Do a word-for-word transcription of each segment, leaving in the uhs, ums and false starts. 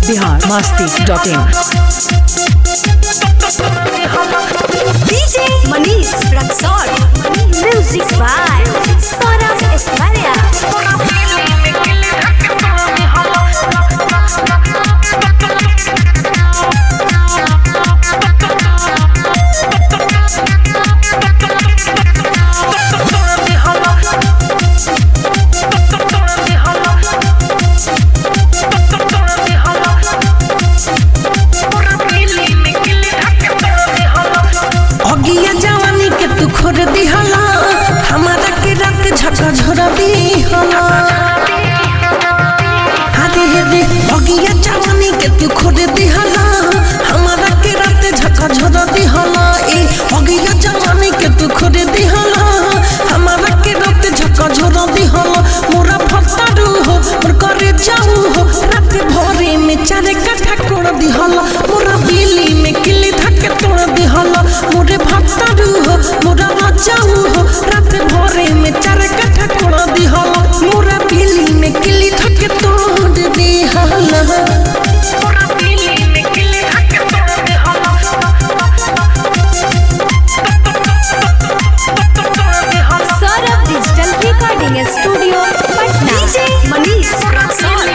Bihar Masti dot in. DJ Manish Raxaul, music by Saurabh Eswalia. खोर दिहला हमारा के रात झका झोरा दिहला हरे हरे बगिया जवानी के तू खोर दिहला हमारा के रात झका झोरा दिहला ए बगिया जवानी के तू खोर दिहला हमारा के रात झका झोरा दिहला मोरा फटारू हो मोर करे जाऊ हो रात भोरे में चारे काठा कोड़ दिहला मोरा बिली में किली धके तोड़ दिहला मोरे फटारू हो मोरा जाऊ हो रात भोरे में चार कट्ठा कोड़ दिहला मोरा बिली में किली धके तोड़ दिहला मोरा बिली में किली धके तोड़ दिहला। Saurabh digital recording studio Patna. DJ Manish Raxaul,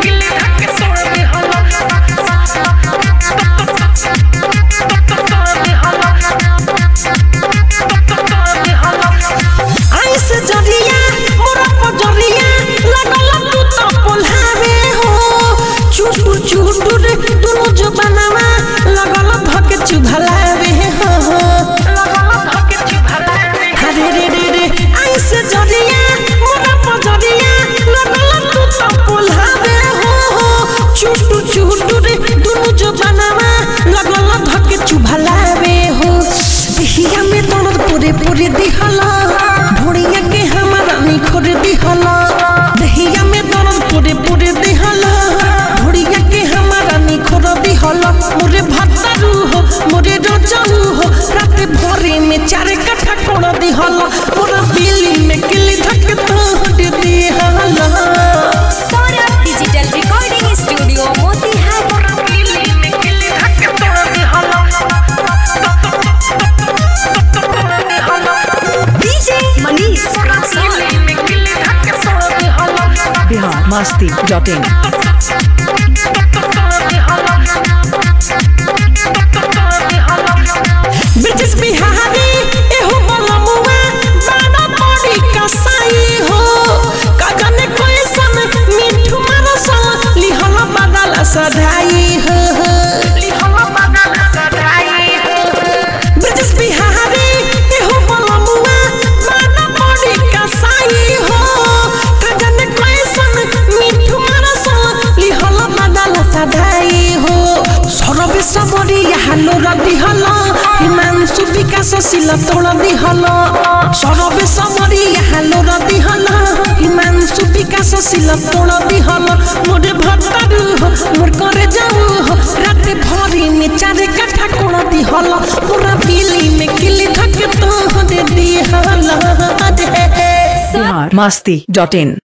पूरे दिहला भोड़िया के हमारा निखोर दिहला दहिया में दर्द पूरे पूरे दिहला भोड़िया के हमारा निखोर दिहला मोरे भत्तारू हो मोरे रजाऊ हो रात भोरे में चार कट्ठा कोड़ दिहला मोरा बिली में किली धके तोड़ दिहला। Saurabh digital recording studio Motihari. Bihar Masti dot in. British Bihari एहो बलमुआ बाना बड़ी कसाई हो कागने कोई सन मिठू मारसा लिहला बदला सधाई हो लिहला बदला सधाई हो। ब्रिटिश बिहारी एहो बलमुआ बाना बड़ी कसाई हो कागने कोई सन मिठू मारसा लिहला बदला सधाई हो। सरबे सबरी हालो रबी हला हिमांशु विकास शिला तोड़ दिहला सरबे सबरी हालो रबी हला हिमांशु विकास शिला तोड़ दिहला मोरे भत्तारू हो मोर करे जाऊ हो रात भोरी में चारे काठा कोड़ दिहला पूरा बिली में किली धके तोड़ दिहला। बिहार मस्ती डॉट इन।